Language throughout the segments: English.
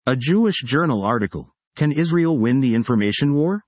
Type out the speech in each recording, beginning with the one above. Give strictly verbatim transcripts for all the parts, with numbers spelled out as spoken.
A Jewish Journal article. Can Israel win the information war?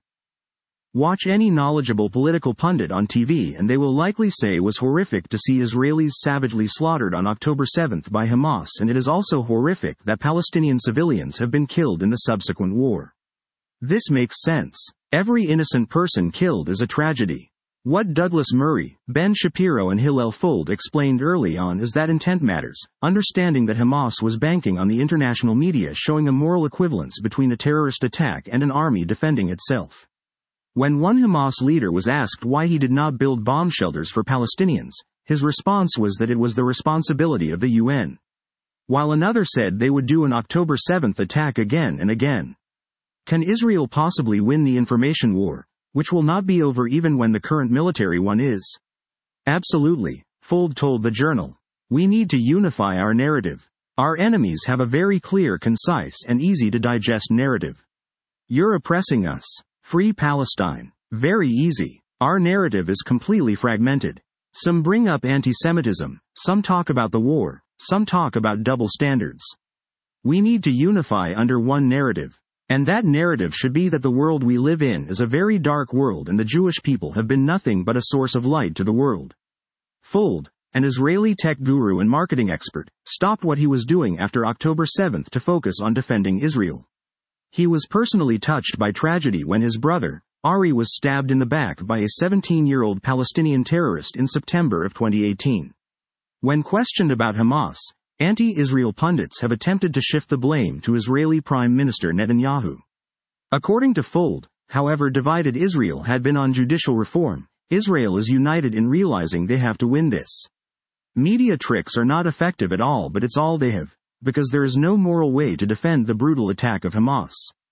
Watch any knowledgeable political pundit on T V and they will likely say it was horrific to see Israelis savagely slaughtered on October seventh by Hamas, and it is also horrific that Palestinian civilians have been killed in the subsequent war. This makes sense. Every innocent person killed is a tragedy. What Douglas Murray, Ben Shapiro and Hillel Fuld explained early on is that intent matters, understanding that Hamas was banking on the international media showing a moral equivalence between a terrorist attack and an army defending itself. When one Hamas leader was asked why he did not build bomb shelters for Palestinians, his response was that it was the responsibility of the U N. While another said they would do an October seventh attack again and again. Can Israel possibly win the information war, which will not be over even when the current military one is? Absolutely, Fuld told the Journal. We need to unify our narrative. Our enemies have a very clear, concise, and easy to digest narrative. You're oppressing us. Free Palestine. Very easy. Our narrative is completely fragmented. Some bring up anti-Semitism, some talk about the war, some talk about double standards. We need to unify under one narrative. And that narrative should be that the world we live in is a very dark world and the Jewish people have been nothing but a source of light to the world. Fuld, an Israeli tech guru and marketing expert, stopped what he was doing after October seventh to focus on defending Israel. He was personally touched by tragedy when his brother, Ari, was stabbed in the back by a seventeen-year-old Palestinian terrorist in September of twenty eighteen. When questioned about Hamas, anti-Israel pundits have attempted to shift the blame to Israeli Prime Minister Netanyahu. According to Fuld, however divided Israel had been on judicial reform, Israel is united in realizing they have to win this. Media tricks are not effective at all, but it's all they have, because there is no moral way to defend the brutal attack of Hamas.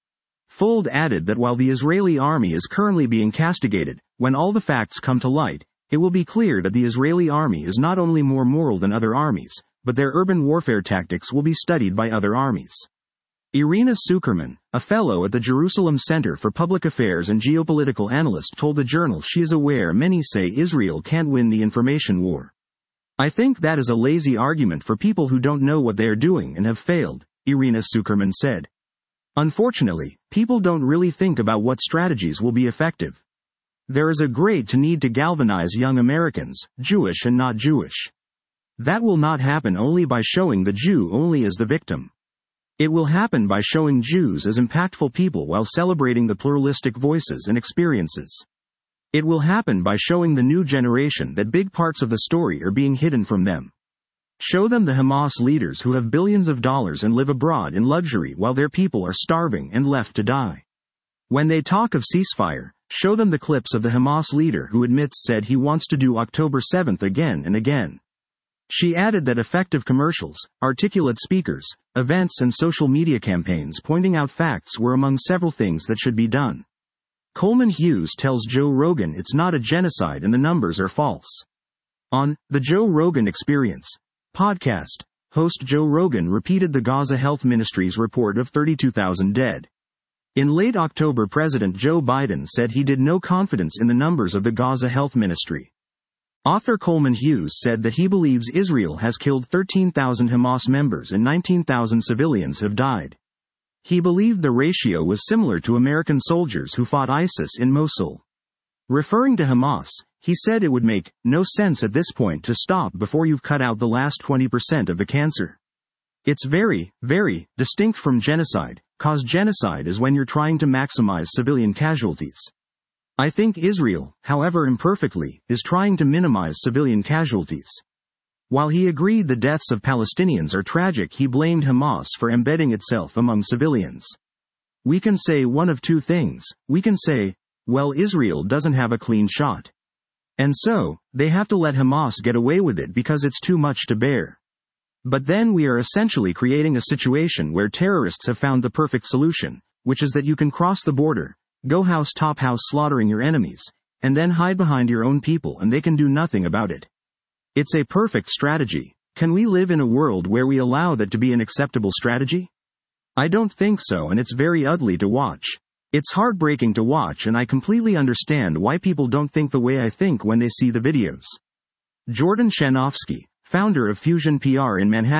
Fuld added that while the Israeli army is currently being castigated, when all the facts come to light, it will be clear that the Israeli army is not only more moral than other armies, but their urban warfare tactics will be studied by other armies. Irina Sukerman, a fellow at the Jerusalem Center for Public Affairs and geopolitical analyst, told the Journal she is aware many say Israel can't win the information war. I think that is a lazy argument for people who don't know what they are doing and have failed, Irina Sukerman said. Unfortunately, people don't really think about what strategies will be effective. There is a great need to galvanize young Americans, Jewish and not Jewish. That will not happen only by showing the Jew only as the victim. It will happen by showing Jews as impactful people while celebrating the pluralistic voices and experiences. It will happen by showing the new generation that big parts of the story are being hidden from them. Show them the Hamas leaders who have billions of dollars and live abroad in luxury while their people are starving and left to die. When they talk of ceasefire, show them the clips of the Hamas leader who admits said he wants to do October seventh again and again. She added that effective commercials, articulate speakers, events and social media campaigns pointing out facts were among several things that should be done. Coleman Hughes tells Joe Rogan it's not a genocide and the numbers are false. On The Joe Rogan Experience podcast, host Joe Rogan repeated the Gaza Health Ministry's report of thirty-two thousand dead. In late October, President Joe Biden said he did no confidence in the numbers of the Gaza Health Ministry. Author Coleman Hughes said that he believes Israel has killed thirteen thousand Hamas members and nineteen thousand civilians have died. He believed the ratio was similar to American soldiers who fought ISIS in Mosul. Referring to Hamas, he said it would make no sense at this point to stop before you've cut out the last twenty percent of the cancer. It's very, very distinct from genocide, cause genocide is when you're trying to maximize civilian casualties. I think Israel, however imperfectly, is trying to minimize civilian casualties. While he agreed the deaths of Palestinians are tragic, he blamed Hamas for embedding itself among civilians. We can say one of two things. We can say, well, Israel doesn't have a clean shot. And so, they have to let Hamas get away with it because it's too much to bear. But then we are essentially creating a situation where terrorists have found the perfect solution, which is that you can cross the border, go house top house slaughtering your enemies, and then hide behind your own people and they can do nothing about it. It's a perfect strategy. Can we live in a world where we allow that to be an acceptable strategy? I don't think so, and it's very ugly to watch. It's heartbreaking to watch, and I completely understand why people don't think the way I think when they see the videos. Jordan Shanofsky, founder of Fusion P R in Manhattan,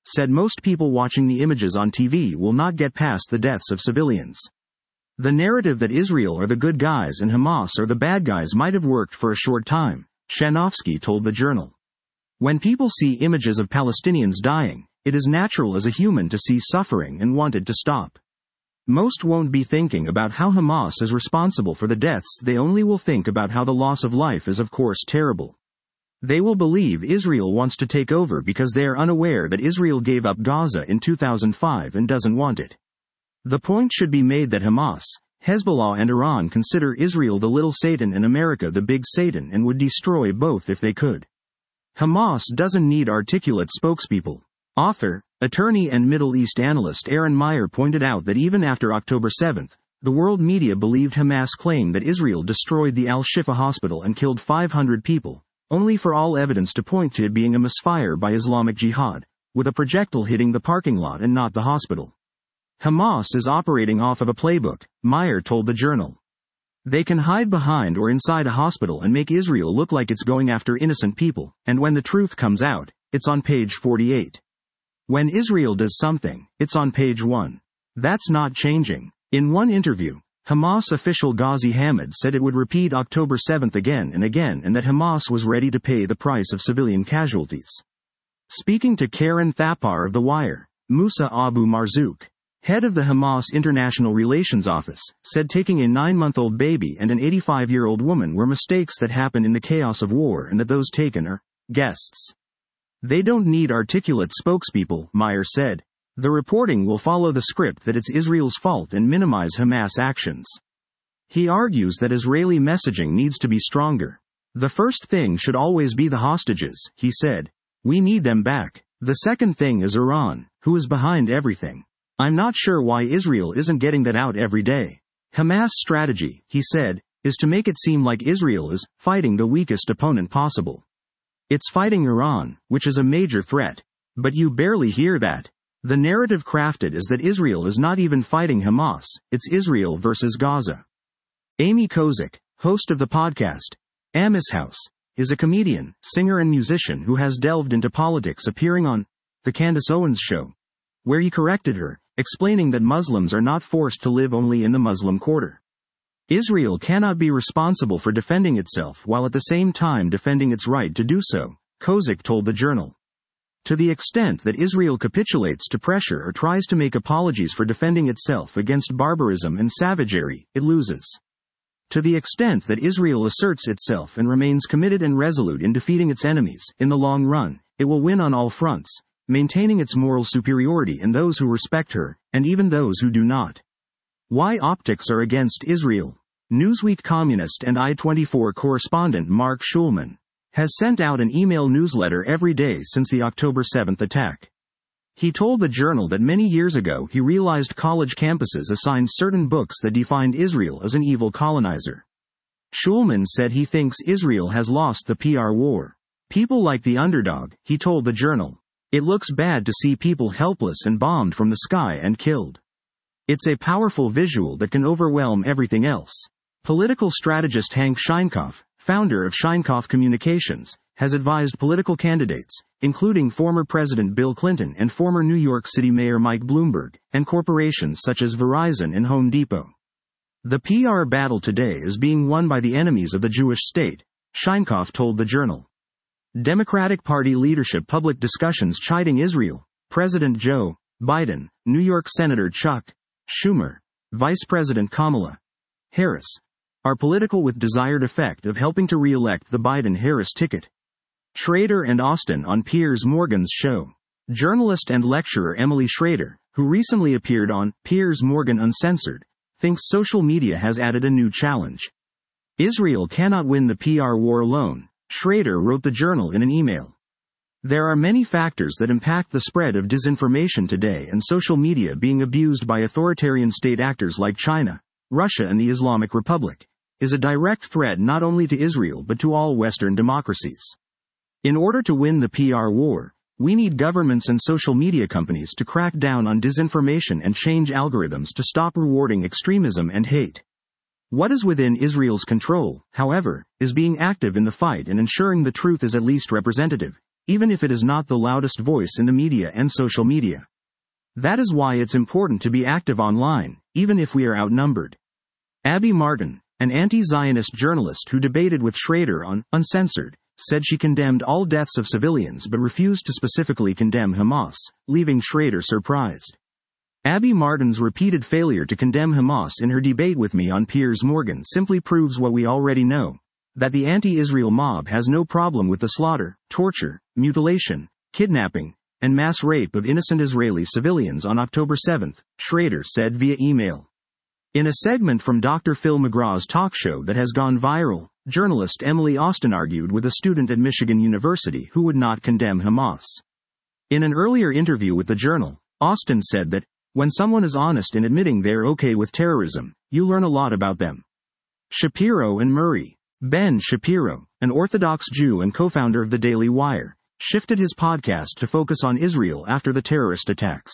said most people watching the images on T V will not get past the deaths of civilians. The narrative that Israel are the good guys and Hamas are the bad guys might have worked for a short time, Shanovsky told the Journal. When people see images of Palestinians dying, it is natural as a human to see suffering and want it to stop. Most won't be thinking about how Hamas is responsible for the deaths, they only will think about how the loss of life is of course terrible. They will believe Israel wants to take over because they are unaware that Israel gave up Gaza in two thousand five and doesn't want it. The point should be made that Hamas, Hezbollah and Iran consider Israel the little Satan and America the big Satan and would destroy both if they could. Hamas doesn't need articulate spokespeople. Author, attorney and Middle East analyst Aaron Meyer pointed out that even after October seventh, the world media believed Hamas' claim that Israel destroyed the Al-Shifa hospital and killed five hundred people, only for all evidence to point to it being a misfire by Islamic Jihad, with a projectile hitting the parking lot and not the hospital. Hamas is operating off of a playbook, Meyer told the Journal. They can hide behind or inside a hospital and make Israel look like it's going after innocent people, and when the truth comes out, it's on page forty-eight. When Israel does something, it's on page one. That's not changing. In one interview, Hamas official Ghazi Hamid said it would repeat October seventh again and again and that Hamas was ready to pay the price of civilian casualties. Speaking to Karen Thapar of The Wire, Musa Abu Marzouk, head of the Hamas International Relations Office, said taking a nine-month-old baby and an eighty-five-year-old woman were mistakes that happen in the chaos of war and that those taken are guests. They don't need articulate spokespeople, Meyer said. The reporting will follow the script that it's Israel's fault and minimize Hamas actions. He argues that Israeli messaging needs to be stronger. The first thing should always be the hostages, he said. We need them back. The second thing is Iran, who is behind everything. I'm not sure why Israel isn't getting that out every day. Hamas' strategy, he said, is to make it seem like Israel is fighting the weakest opponent possible. It's fighting Iran, which is a major threat. But you barely hear that. The narrative crafted is that Israel is not even fighting Hamas, it's Israel versus Gaza. Amy Kozik, host of the podcast, Amos House, is a comedian, singer and musician who has delved into politics, appearing on The Candace Owens Show, where he corrected her, explaining that Muslims are not forced to live only in the Muslim quarter. Israel cannot be responsible for defending itself while at the same time defending its right to do so, Kozik told the Journal. To the extent that Israel capitulates to pressure or tries to make apologies for defending itself against barbarism and savagery, it loses. To the extent that Israel asserts itself and remains committed and resolute in defeating its enemies, in the long run, it will win on all fronts, maintaining its moral superiority in those who respect her, and even those who do not. Why optics are against Israel? Newsweek columnist and I twenty-four correspondent Mark Schulman has sent out an email newsletter every day since the October seventh attack. He told the Journal that many years ago he realized college campuses assigned certain books that defined Israel as an evil colonizer. Schulman said he thinks Israel has lost the P R war. People like the underdog, he told the Journal. It looks bad to see people helpless and bombed from the sky and killed. It's a powerful visual that can overwhelm everything else. Political strategist Hank Sheinkopf, founder of Sheinkopf Communications, has advised political candidates, including former President Bill Clinton and former New York City Mayor Mike Bloomberg, and corporations such as Verizon and Home Depot. The P R battle today is being won by the enemies of the Jewish state, Sheinkopf told the Journal. Democratic Party leadership public discussions chiding Israel, President Joe Biden, New York Senator Chuck Schumer, Vice President Kamala Harris, are political with desired effect of helping to re-elect the Biden-Harris ticket. Schrader and Austin on Piers Morgan's show. Journalist and lecturer Emily Schrader, who recently appeared on Piers Morgan Uncensored, thinks social media has added a new challenge. Israel cannot win the P R war alone, Schrader wrote the Journal in an email. There are many factors that impact the spread of disinformation today, and social media being abused by authoritarian state actors like China, Russia and the Islamic Republic, is a direct threat not only to Israel but to all Western democracies. In order to win the P R war, we need governments and social media companies to crack down on disinformation and change algorithms to stop rewarding extremism and hate. What is within Israel's control, however, is being active in the fight and ensuring the truth is at least representative, even if it is not the loudest voice in the media and social media. That is why it's important to be active online, even if we are outnumbered. Abby Martin, an anti-Zionist journalist who debated with Schrader on Uncensored, said she condemned all deaths of civilians but refused to specifically condemn Hamas, leaving Schrader surprised. Abby Martin's repeated failure to condemn Hamas in her debate with me on Piers Morgan simply proves what we already know, that the anti-Israel mob has no problem with the slaughter, torture, mutilation, kidnapping, and mass rape of innocent Israeli civilians on October seventh, Schrader said via email. In a segment from Doctor Phil McGraw's talk show that has gone viral, journalist Emily Austin argued with a student at Michigan University who would not condemn Hamas. In an earlier interview with the Journal, Austin said that, when someone is honest in admitting they're okay with terrorism, you learn a lot about them. Shapiro and Murray. Ben Shapiro, an Orthodox Jew and co-founder of the Daily Wire, shifted his podcast to focus on Israel after the terrorist attacks.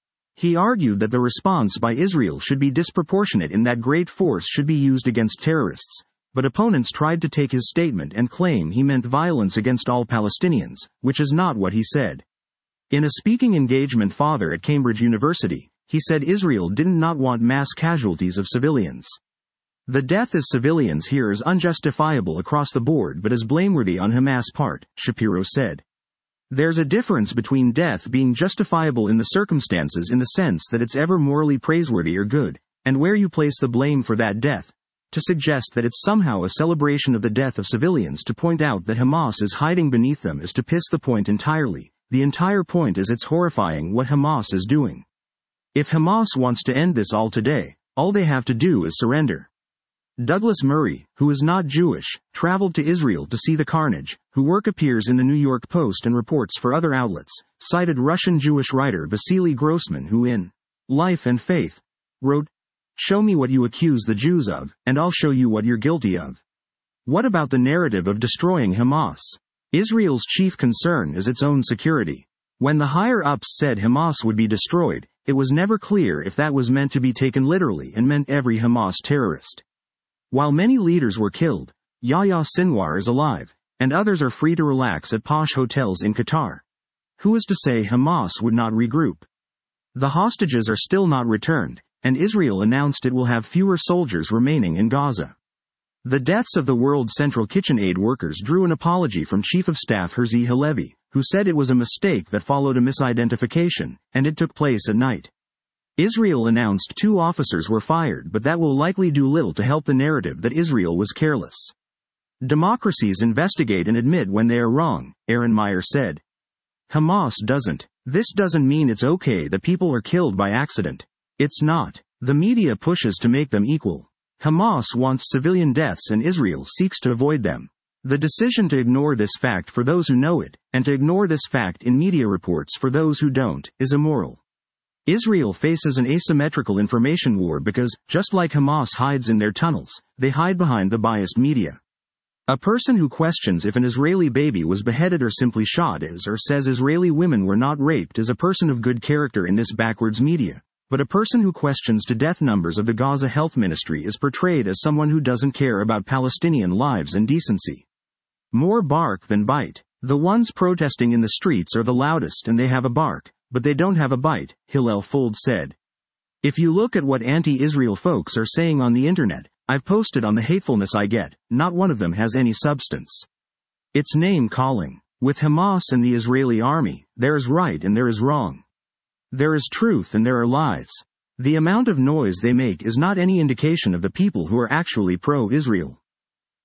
He argued that the response by Israel should be disproportionate in that great force should be used against terrorists, but opponents tried to take his statement and claim he meant violence against all Palestinians, which is not what he said. In a speaking engagement father at Cambridge University, he said Israel did not want mass casualties of civilians. The death of civilians here is unjustifiable across the board but is blameworthy on Hamas' part, Shapiro said. There's a difference between death being justifiable in the circumstances in the sense that it's ever morally praiseworthy or good, and where you place the blame for that death, to suggest that it's somehow a celebration of the death of civilians to point out that Hamas is hiding beneath them is to piss the point entirely. The entire point is it's horrifying what Hamas is doing. If Hamas wants to end this all today, all they have to do is surrender. Douglas Murray, who is not Jewish, traveled to Israel to see the carnage, whose work appears in the New York Post and reports for other outlets, cited Russian Jewish writer Vasily Grossman who in Life and Faith wrote, "Show me what you accuse the Jews of, and I'll show you what you're guilty of." What about the narrative of destroying Hamas? Israel's chief concern is its own security. When the higher-ups said Hamas would be destroyed, it was never clear if that was meant to be taken literally and meant every Hamas terrorist. While many leaders were killed, Yahya Sinwar is alive, and others are free to relax at posh hotels in Qatar. Who is to say Hamas would not regroup? The hostages are still not returned, and Israel announced it will have fewer soldiers remaining in Gaza. The deaths of the World Central Kitchen aid workers drew an apology from Chief of Staff Herzi Halevi, who said it was a mistake that followed a misidentification, and it took place at night. Israel announced two officers were fired, but that will likely do little to help the narrative that Israel was careless. Democracies investigate and admit when they are wrong, Aaron Meyer said. Hamas doesn't. This doesn't mean it's okay that people are killed by accident. It's not. The media pushes to make them equal. Hamas wants civilian deaths and Israel seeks to avoid them. The decision to ignore this fact for those who know it, and to ignore this fact in media reports for those who don't, is immoral. Israel faces an asymmetrical information war because, just like Hamas hides in their tunnels, they hide behind the biased media. A person who questions if an Israeli baby was beheaded or simply shot is or says Israeli women were not raped is a person of good character in this backwards media, but a person who questions to death numbers of the Gaza Health Ministry is portrayed as someone who doesn't care about Palestinian lives and decency. More bark than bite. The ones protesting in the streets are the loudest and they have a bark, but they don't have a bite, Hillel Fold said. If you look at what anti-Israel folks are saying on the internet, I've posted on the hatefulness I get, not one of them has any substance. It's name-calling. With Hamas and the Israeli army, there is right and there is wrong. There is truth and there are lies. The amount of noise they make is not any indication of the people who are actually pro-Israel.